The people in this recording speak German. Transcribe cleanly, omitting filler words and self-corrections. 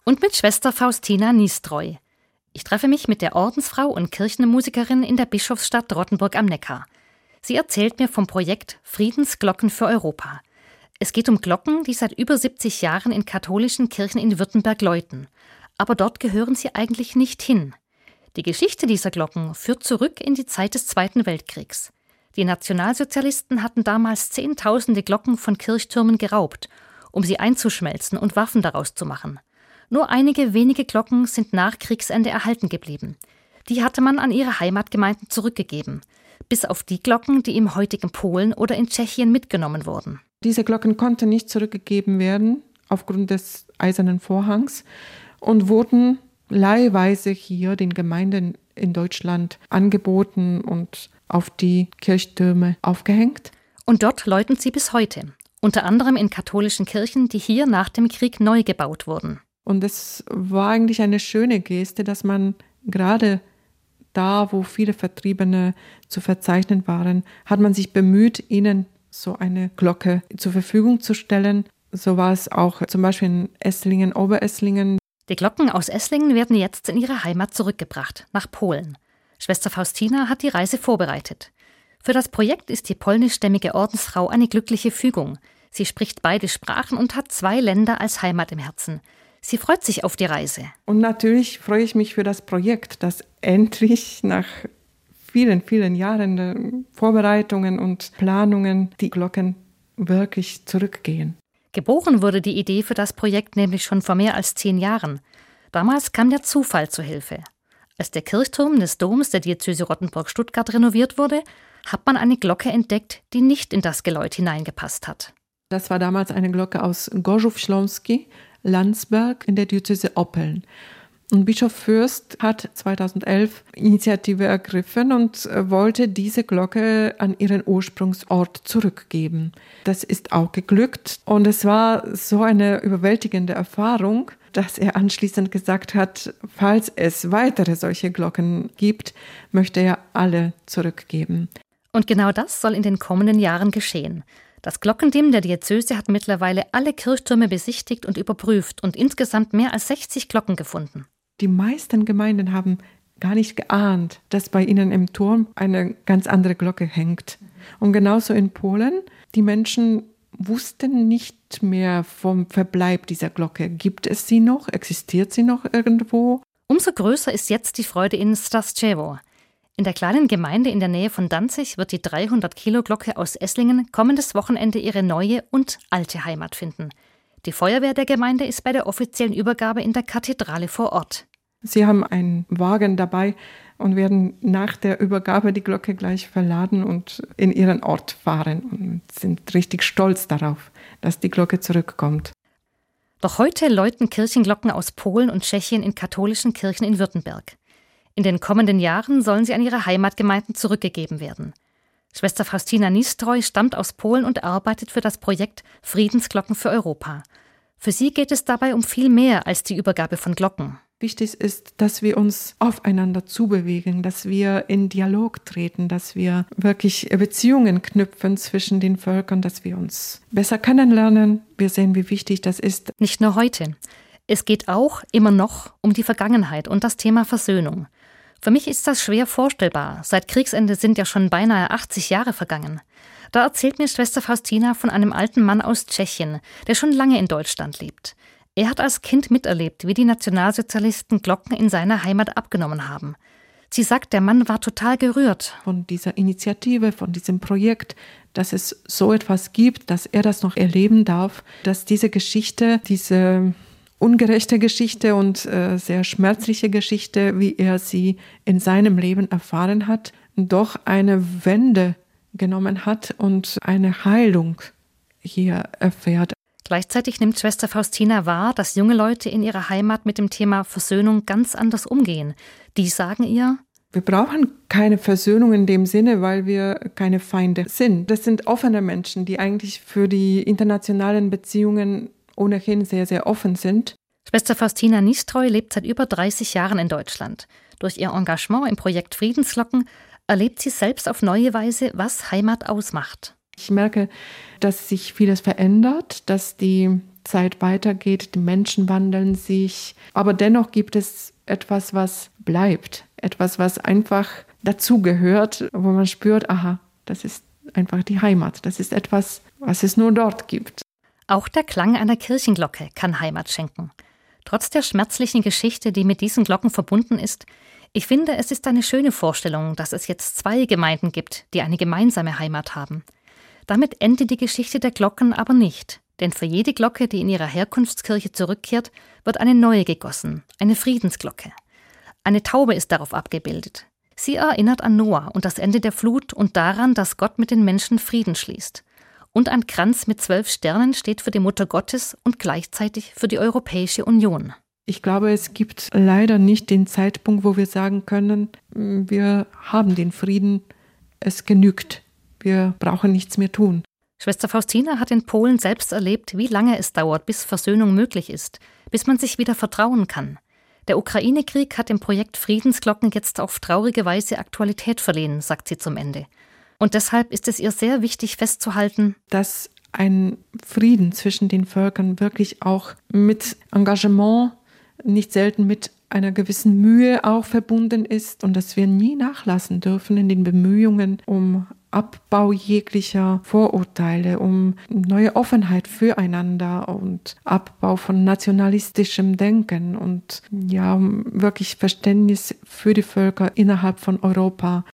und mit Schwester Faustina Niestreu. Ich treffe mich mit der Ordensfrau und Kirchenmusikerin in der Bischofsstadt Rottenburg am Neckar. Sie erzählt mir vom Projekt Friedensglocken für Europa. Es geht um Glocken, die seit über 70 Jahren in katholischen Kirchen in Württemberg läuten. Aber dort gehören sie eigentlich nicht hin. Die Geschichte dieser Glocken führt zurück in die Zeit des Zweiten Weltkriegs. Die Nationalsozialisten hatten damals Zehntausende Glocken von Kirchtürmen geraubt, um sie einzuschmelzen und Waffen daraus zu machen. Nur einige wenige Glocken sind nach Kriegsende erhalten geblieben. Die hatte man an ihre Heimatgemeinden zurückgegeben, bis auf die Glocken, die im heutigen Polen oder in Tschechien mitgenommen wurden. Diese Glocken konnten nicht zurückgegeben werden aufgrund des Eisernen Vorhangs und wurden leihweise hier den Gemeinden in Deutschland angeboten und auf die Kirchtürme aufgehängt. Und dort läuten sie bis heute, unter anderem in katholischen Kirchen, die hier nach dem Krieg neu gebaut wurden. Und es war eigentlich eine schöne Geste, dass man gerade da, wo viele Vertriebene zu verzeichnen waren, hat man sich bemüht, ihnen so eine Glocke zur Verfügung zu stellen. So war es auch zum Beispiel in Esslingen, Oberesslingen. Die Glocken aus Esslingen werden jetzt in ihre Heimat zurückgebracht, nach Polen. Schwester Faustina hat die Reise vorbereitet. Für das Projekt ist die polnischstämmige Ordensfrau eine glückliche Fügung. Sie spricht beide Sprachen und hat 2 Länder als Heimat im Herzen. Sie freut sich auf die Reise. Und natürlich freue ich mich für das Projekt, dass endlich nach vielen, vielen Jahren der Vorbereitungen und Planungen die Glocken wirklich zurückgehen. Geboren wurde die Idee für das Projekt nämlich schon vor mehr als 10 Jahren. Damals kam der Zufall zu Hilfe. Als der Kirchturm des Doms der Diözese Rottenburg-Stuttgart renoviert wurde, hat man eine Glocke entdeckt, die nicht in das Geläut hineingepasst hat. Das war damals eine Glocke aus Gorzów-Śląski, Landsberg in der Diözese Oppeln. Und Bischof Fürst hat 2011 Initiative ergriffen und wollte diese Glocke an ihren Ursprungsort zurückgeben. Das ist auch geglückt und es war so eine überwältigende Erfahrung, dass er anschließend gesagt hat, falls es weitere solche Glocken gibt, möchte er alle zurückgeben. Und genau das soll in den kommenden Jahren geschehen. Das Glockenteam der Diözese hat mittlerweile alle Kirchtürme besichtigt und überprüft und insgesamt mehr als 60 Glocken gefunden. Die meisten Gemeinden haben gar nicht geahnt, dass bei ihnen im Turm eine ganz andere Glocke hängt. Und genauso in Polen, die Menschen wussten nicht mehr vom Verbleib dieser Glocke. Gibt es sie noch? Existiert sie noch irgendwo? Umso größer ist jetzt die Freude in Straszczewo. In der kleinen Gemeinde in der Nähe von Danzig wird die 300-Kilo-Glocke aus Esslingen kommendes Wochenende ihre neue und alte Heimat finden. Die Feuerwehr der Gemeinde ist bei der offiziellen Übergabe in der Kathedrale vor Ort. Sie haben einen Wagen dabei und werden nach der Übergabe die Glocke gleich verladen und in ihren Ort fahren und sind richtig stolz darauf, dass die Glocke zurückkommt. Doch heute läuten Kirchenglocken aus Polen und Tschechien in katholischen Kirchen in Württemberg. In den kommenden Jahren sollen sie an ihre Heimatgemeinden zurückgegeben werden. Schwester Faustina Niestreu stammt aus Polen und arbeitet für das Projekt Friedensglocken für Europa. Für sie geht es dabei um viel mehr als die Übergabe von Glocken. Wichtig ist, dass wir uns aufeinander zubewegen, dass wir in Dialog treten, dass wir wirklich Beziehungen knüpfen zwischen den Völkern, dass wir uns besser kennenlernen. Wir sehen, wie wichtig das ist. Nicht nur heute. Es geht auch immer noch um die Vergangenheit und das Thema Versöhnung. Für mich ist das schwer vorstellbar. Seit Kriegsende sind ja schon beinahe 80 Jahre vergangen. Da erzählt mir Schwester Faustina von einem alten Mann aus Tschechien, der schon lange in Deutschland lebt. Er hat als Kind miterlebt, wie die Nationalsozialisten Glocken in seiner Heimat abgenommen haben. Sie sagt, der Mann war total gerührt. Von dieser Initiative, von diesem Projekt, dass es so etwas gibt, dass er das noch erleben darf, dass diese Geschichte, diese ungerechte Geschichte und sehr schmerzliche Geschichte, wie er sie in seinem Leben erfahren hat, doch eine Wende genommen hat und eine Heilung hier erfährt. Gleichzeitig nimmt Schwester Faustina wahr, dass junge Leute in ihrer Heimat mit dem Thema Versöhnung ganz anders umgehen. Die sagen ihr: Wir brauchen keine Versöhnung in dem Sinne, weil wir keine Feinde sind. Das sind offene Menschen, die eigentlich für die internationalen Beziehungen ohnehin sehr, sehr offen sind. Schwester Faustina Niestreu lebt seit über 30 Jahren in Deutschland. Durch ihr Engagement im Projekt Friedensglocken erlebt sie selbst auf neue Weise, was Heimat ausmacht. Ich merke, dass sich vieles verändert, dass die Zeit weitergeht, die Menschen wandeln sich, aber dennoch gibt es etwas, was bleibt, etwas, was einfach dazugehört, wo man spürt, aha, das ist einfach die Heimat, das ist etwas, was es nur dort gibt. Auch der Klang einer Kirchenglocke kann Heimat schenken. Trotz der schmerzlichen Geschichte, die mit diesen Glocken verbunden ist, ich finde, es ist eine schöne Vorstellung, dass es jetzt 2 Gemeinden gibt, die eine gemeinsame Heimat haben. Damit endet die Geschichte der Glocken aber nicht, denn für jede Glocke, die in ihrer Herkunftskirche zurückkehrt, wird eine neue gegossen, eine Friedensglocke. Eine Taube ist darauf abgebildet. Sie erinnert an Noah und das Ende der Flut und daran, dass Gott mit den Menschen Frieden schließt. Und ein Kranz mit 12 Sternen steht für die Mutter Gottes und gleichzeitig für die Europäische Union. Ich glaube, es gibt leider nicht den Zeitpunkt, wo wir sagen können, wir haben den Frieden, es genügt, wir brauchen nichts mehr tun. Schwester Faustina hat in Polen selbst erlebt, wie lange es dauert, bis Versöhnung möglich ist, bis man sich wieder vertrauen kann. Der Ukraine-Krieg hat dem Projekt Friedensglocken jetzt auf traurige Weise Aktualität verliehen, sagt sie zum Ende. Und deshalb ist es ihr sehr wichtig festzuhalten, dass ein Frieden zwischen den Völkern wirklich auch mit Engagement, nicht selten mit einer gewissen Mühe auch verbunden ist und dass wir nie nachlassen dürfen in den Bemühungen um Abbau jeglicher Vorurteile, um neue Offenheit füreinander und Abbau von nationalistischem Denken und ja, um wirklich Verständnis für die Völker innerhalb von Europa